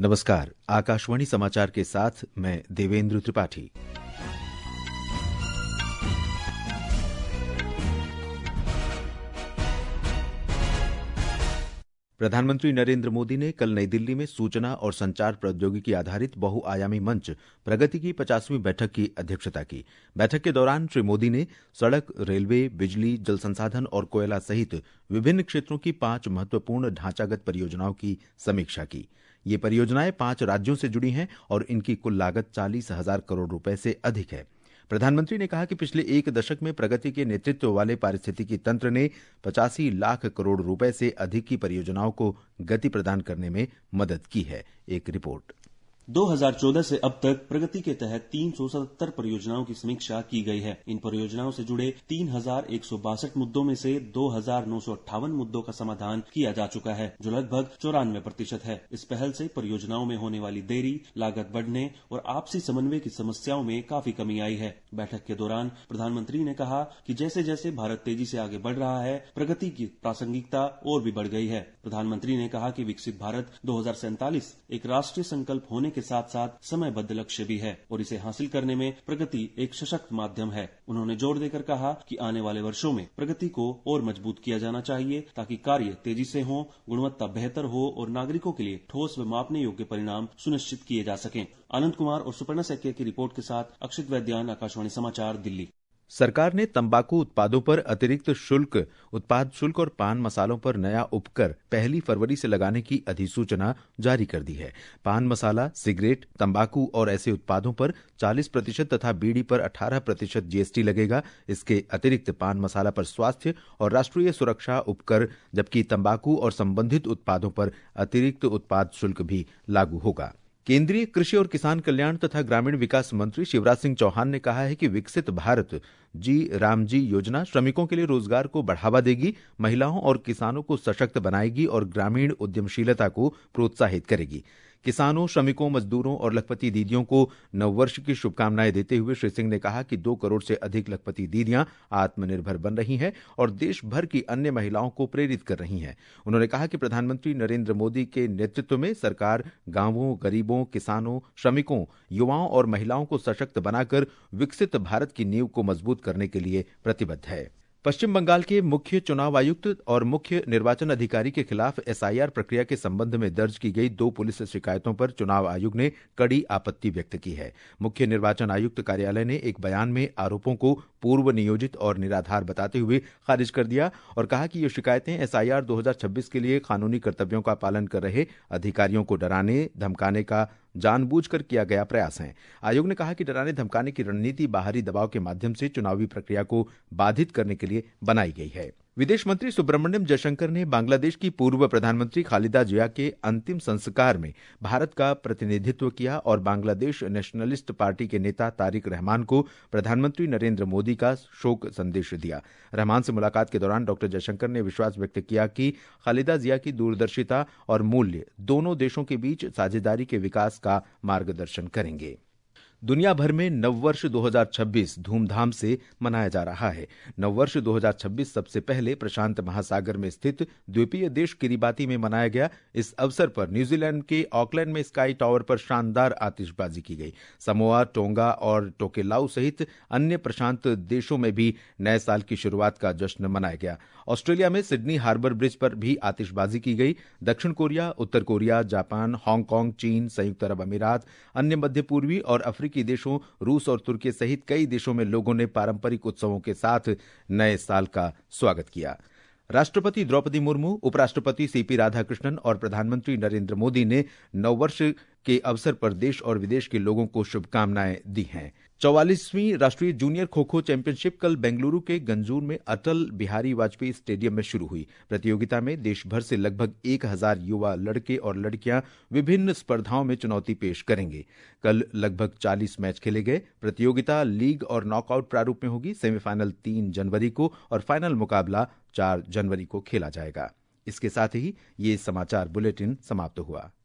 नमस्कार, आकाशवाणी समाचार के साथ मैं देवेंद्र त्रिपाठी। प्रधानमंत्री नरेंद्र मोदी ने कल नई दिल्ली में सूचना और संचार प्रौद्योगिकी आधारित बहुआयामी मंच प्रगति की 50वीं बैठक की अध्यक्षता की। बैठक के दौरान श्री मोदी ने सड़क, रेलवे, बिजली, जल संसाधन और कोयला सहित विभिन्न क्षेत्रों की 5 महत्वपूर्ण ढांचागत परियोजनाओं की समीक्षा की। ये परियोजनाएं 5 राज्यों से जुड़ी हैं और इनकी कुल लागत 40,000 करोड़ रुपए से अधिक है। प्रधानमंत्री ने कहा कि पिछले 1 दशक में प्रगति के नेतृत्व वाले पारिस्थितिकी तंत्र ने 85 लाख करोड़ रुपए से अधिक की परियोजनाओं को गति प्रदान करने में मदद की है। एक रिपोर्ट। 2014 से अब तक प्रगति के तहत 377 परियोजनाओं की समीक्षा की गई है। इन परियोजनाओं से जुड़े 3,162 मुद्दों में से 2,958 मुद्दों का समाधान किया जा चुका है, जो लगभग 94% है। इस पहल से परियोजनाओं में होने वाली देरी, लागत बढ़ने और आपसी समन्वय की समस्याओं में काफी कमी आई है। बैठक के दौरान प्रधानमंत्री ने कहा कि जैसे जैसे भारत तेजी से आगे बढ़ रहा है, प्रगति की प्रासंगिकता और भी बढ़ गई है। प्रधानमंत्री ने कहा कि विकसित भारत 2047 एक राष्ट्रीय संकल्प होने के साथ साथ समयबद्ध लक्ष्य भी है और इसे हासिल करने में प्रगति एक सशक्त माध्यम है। उन्होंने जोर देकर कहा कि आने वाले वर्षों में प्रगति को और मजबूत किया जाना चाहिए ताकि कार्य तेजी से हो, गुणवत्ता बेहतर हो और नागरिकों के लिए ठोस व मापने योग्य परिणाम सुनिश्चित किए जा सकें। आनंद कुमार और सुपर्णा सैकिया की रिपोर्ट के साथ अक्षित वैद्यान, आकाशवाणी समाचार, दिल्ली। सरकार ने तंबाकू उत्पादों पर अतिरिक्त शुल्क, उत्पाद शुल्क और पान मसालों पर नया उपकर 1 फरवरी से लगाने की अधिसूचना जारी कर दी है। पान मसाला, सिगरेट, तंबाकू और ऐसे उत्पादों पर 40% तथा बीड़ी पर 18% जीएसटी लगेगा। इसके अतिरिक्त पान मसाला पर स्वास्थ्य और राष्ट्रीय सुरक्षा उपकर, जबकि तंबाकू और संबंधित उत्पादों पर अतिरिक्त उत्पाद शुल्क भी लागू होगा। केंद्रीय कृषि और किसान कल्याण तथा ग्रामीण विकास मंत्री शिवराज सिंह चौहान ने कहा है कि विकसित भारत जी रामजी योजना श्रमिकों के लिए रोजगार को बढ़ावा देगी, महिलाओं और किसानों को सशक्त बनाएगी और ग्रामीण उद्यमशीलता को प्रोत्साहित करेगी। किसानों, श्रमिकों, मजदूरों और लखपति दीदियों को नववर्ष की शुभकामनाएं देते हुए श्री सिंह ने कहा कि 2 करोड़ से अधिक लखपति दीदियां आत्मनिर्भर बन रही हैं और देश भर की अन्य महिलाओं को प्रेरित कर रही हैं। उन्होंने कहा कि प्रधानमंत्री नरेंद्र मोदी के नेतृत्व में सरकार गांवों, गरीबों, किसानों, श्रमिकों, युवाओं और महिलाओं को सशक्त बनाकर विकसित भारत की नींव को मजबूत करने के लिए प्रतिबद्ध है। पश्चिम बंगाल के मुख्य चुनाव आयुक्त और मुख्य निर्वाचन अधिकारी के खिलाफ एसआईआर प्रक्रिया के संबंध में दर्ज की गई 2 पुलिस शिकायतों पर चुनाव आयोग ने कड़ी आपत्ति व्यक्त की है। मुख्य निर्वाचन आयुक्त कार्यालय ने एक बयान में आरोपों को पूर्व नियोजित और निराधार बताते हुए खारिज कर दिया और कहा कि ये शिकायतें एसआईआर 2026 के लिए कानूनी कर्तव्यों का पालन कर रहे अधिकारियों को डराने, धमकाने का जानबूझकर किया गया प्रयास है। आयोग ने कहा कि डराने धमकाने की रणनीति बाहरी दबाव के माध्यम से चुनावी प्रक्रिया को बाधित करने के लिए बनाई गई है। विदेश मंत्री सुब्रमण्यम जयशंकर ने बांग्लादेश की पूर्व प्रधानमंत्री खालिदा जिया के अंतिम संस्कार में भारत का प्रतिनिधित्व किया और बांग्लादेश नेशनलिस्ट पार्टी के नेता तारिक रहमान को प्रधानमंत्री नरेंद्र मोदी का शोक संदेश दिया। रहमान से मुलाकात के दौरान डॉक्टर जयशंकर ने विश्वास व्यक्त किया कि खालिदा जिया की दूरदर्शिता और मूल्य दोनों देशों के बीच साझेदारी के विकास का मार्गदर्शन करेंगे। दुनिया भर में नववर्ष 2026 धूमधाम से मनाया जा रहा है। नववर्ष 2026 सबसे पहले प्रशांत महासागर में स्थित द्वीपीय देश किरिबाती में मनाया गया। इस अवसर पर न्यूजीलैंड के ऑकलैंड में स्काई टावर पर शानदार आतिशबाजी की गई। समोआ, टोंगा और टोकेलाउ सहित अन्य प्रशांत देशों में भी नए साल की शुरुआत का जश्न मनाया गया। ऑस्ट्रेलिया में सिडनी हार्बर ब्रिज पर भी आतिशबाजी की गई। दक्षिण कोरिया, उत्तर कोरिया, जापान, हांगकांग, चीन, संयुक्त अरब अमीरात, अन्य मध्य पूर्वी और अफ्रीकी देशों, रूस और तुर्की सहित कई देशों में लोगों ने पारंपरिक उत्सवों के साथ नए साल का स्वागत किया। राष्ट्रपति द्रौपदी मुर्मू, उपराष्ट्रपति सीपी राधाकृष्णन और प्रधानमंत्री नरेंद्र मोदी ने नववर्ष के अवसर पर देश और विदेश के लोगों को शुभकामनाएं दी हैं। 44वीं राष्ट्रीय जूनियर खो खो चैंपियनशिप कल बेंगलुरु के गंजूर में अटल बिहारी वाजपेयी स्टेडियम में शुरू हुई। प्रतियोगिता में देश भर से लगभग 1000 युवा लड़के और लड़कियां विभिन्न स्पर्धाओं में चुनौती पेश करेंगे। कल लगभग 40 मैच खेले गए। प्रतियोगिता लीग और नॉकआउट प्रारूप में होगी। सेमीफाइनल 3 जनवरी को और फाइनल मुकाबला 4 जनवरी को खेला जाएगा। इसके साथ ही ये समाचार बुलेटिन समाप्त हुआ।